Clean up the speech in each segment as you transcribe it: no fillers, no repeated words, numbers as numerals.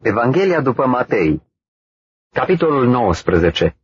Evanghelia după Matei, capitolul 19.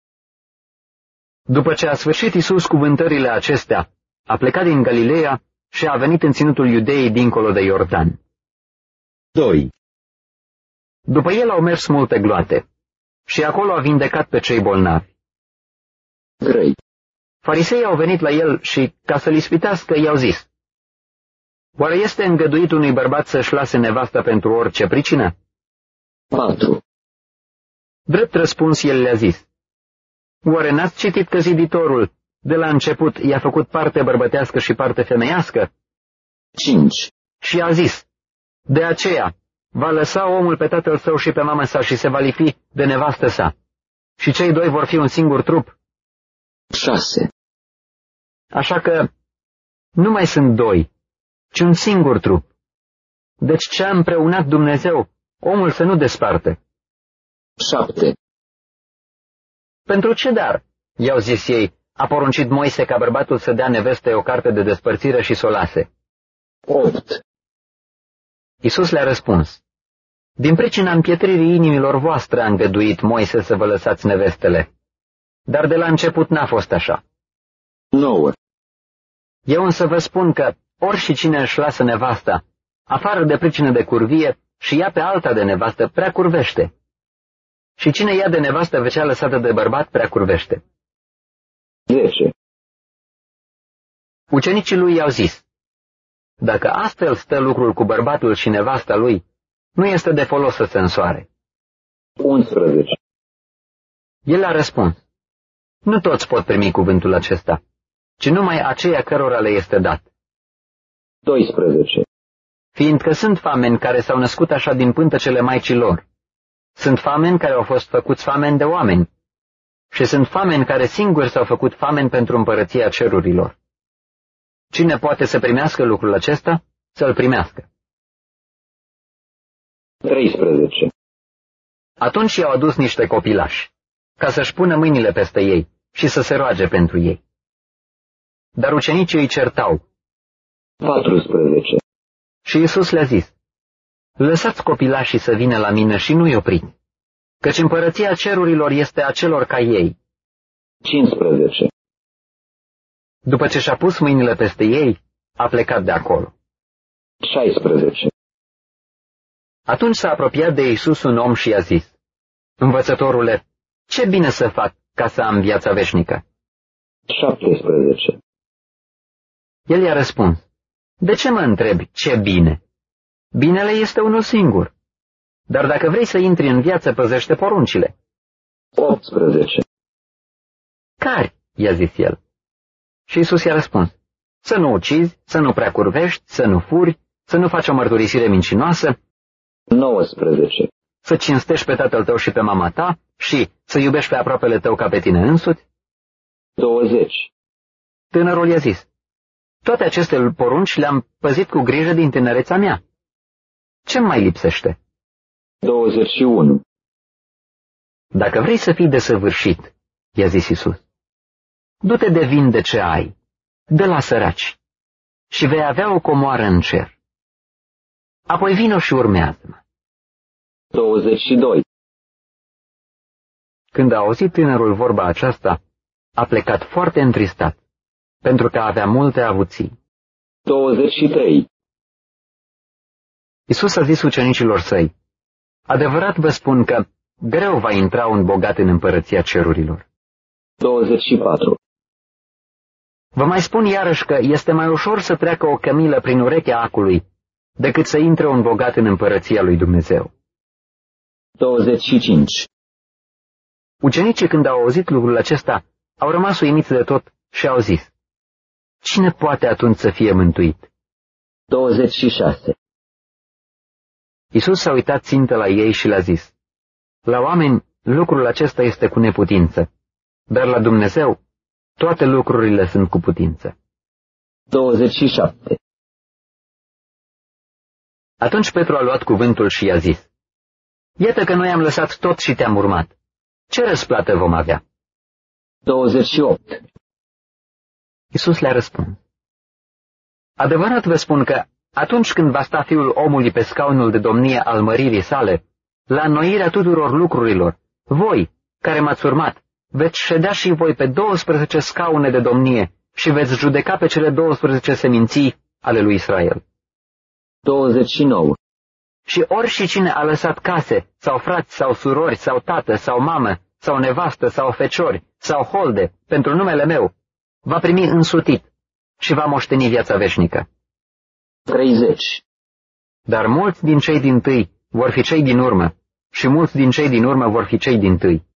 După ce a sfârșit Iisus cuvântările acestea, a plecat din Galileea și a venit în ținutul Iudeii dincolo de Iordan. 2. După el au mers multe gloate și acolo a vindecat pe cei bolnavi. 3. Fariseii au venit la el și, ca să-l ispitească, i-au zis: Oare este îngăduit unui bărbat să-și lase nevasta pentru orice pricină? 4. Drept răspuns, el le-a zis: Oare n-ați citit că ziditorul, de la început, i-a făcut parte bărbătească și parte femeiască? 5. Și a zis: De aceea va lăsa omul pe tatăl său și pe mama sa și se va lipi de nevastă sa, și cei doi vor fi un singur trup. 6. Așa că nu mai sunt doi, ci un singur trup. Deci ce a împreunat Dumnezeu, omul să nu desparte. 7. Pentru ce dar, i-au zis ei, a poruncit Moise ca bărbatul să dea nevestei o carte de despărțire și să o lase? 8. Iisus le-a răspuns: Din pricina împietririi inimilor voastre a îngăduit Moise să vă lăsați nevestele, dar de la început n-a fost așa. 9. Eu însă vă spun că ori și cine își lasă nevasta, afară de pricină de curvie, și ia pe alta de nevastă, prea curvește. Și cine ia de nevastă vecea lăsată de bărbat, prea curvește. 10. Ucenicii lui i-au zis: Dacă astfel stă lucrul cu bărbatul și nevasta lui, nu este de folos să se însoare. 11. El a răspuns: Nu toți pot primi cuvântul acesta, ci numai aceia cărora le este dat. 12. Fiindcă sunt fameni care s-au născut așa din pântecele maicii lor, sunt fameni care au fost făcuți fameni de oameni, și sunt fameni care singuri s-au făcut fameni pentru împărăția cerurilor. Cine poate să primească lucrul acesta, să-l primească. 13. Atunci i-au adus niște copilași, ca să-și pună mâinile peste ei și să se roage pentru ei. Dar ucenicii îi certau. 14. Și Iisus le-a zis: Lăsați copilașii să vină la mine și nu-i opriți, căci împărăția cerurilor este a celor ca ei. 15. După ce și-a pus mâinile peste ei, a plecat de acolo. 16. Atunci s-a apropiat de Iisus un om și i-a zis: Învățătorule, ce bine să fac ca să am viața veșnică? 17. El i-a răspuns: De ce mă întrebi ce bine? Binele este unul singur. Dar dacă vrei să intri în viață, păzește poruncile. 18. Care? I-a zis el. Și Iisus i-a răspuns: Să nu ucizi, să nu prea curvești, să nu furi, să nu faci o mărturisire mincinoasă. 19. Să cinstești pe tatăl tău și pe mama ta și să iubești pe aproapele tău ca pe tine însuți. 20. Tânărul i-a zis: Toate aceste porunci le-am păzit cu grijă din tinerețea mea. Ce mai lipsește? 21. Dacă vrei să fii desăvârșit, i-a zis Iisus, du-te de vin de ce ai, dă la săraci, și vei avea o comoară în cer. Apoi vino și urmează-mă. 22. Când a auzit tânărul vorba aceasta, a plecat foarte întristat, pentru că avea multe avuții. 23. Iisus a zis ucenicilor săi: Adevărat vă spun că greu va intra un bogat în împărăția cerurilor. 24. Vă mai spun iarăși că este mai ușor să treacă o cămilă prin urechea acului decât să intre un bogat în împărăția lui Dumnezeu. 25. Ucenicii, când au auzit lucrul acesta, au rămas uimiți de tot și au zis: Cine poate atunci să fie mântuit? 26. Iisus s-a uitat țintă la ei și le-a zis: La oameni lucrul acesta este cu neputință, dar la Dumnezeu toate lucrurile sunt cu putință. 27. Atunci Petru a luat cuvântul și i-a zis: Iată că noi am lăsat tot și te-am urmat. Ce răsplată vom avea? 28. Iisus le-a răspuns: Adevărat vă spun că atunci când va sta Fiul omului pe scaunul de domnie al măririi sale, la înnoirea tuturor lucrurilor, voi, care m-ați urmat, veți ședea și voi pe 12 scaune de domnie și veți judeca pe cele 12 seminții ale lui Israel. 29. Și oricine a lăsat case, sau frați, sau surori, sau tată, sau mamă, sau nevastă, sau feciori, sau holde, pentru numele meu, va primi însutit și va moșteni viața veșnică. 30. Dar mulți din cei dintâi vor fi cei din urmă și mulți din cei din urmă vor fi cei dintâi.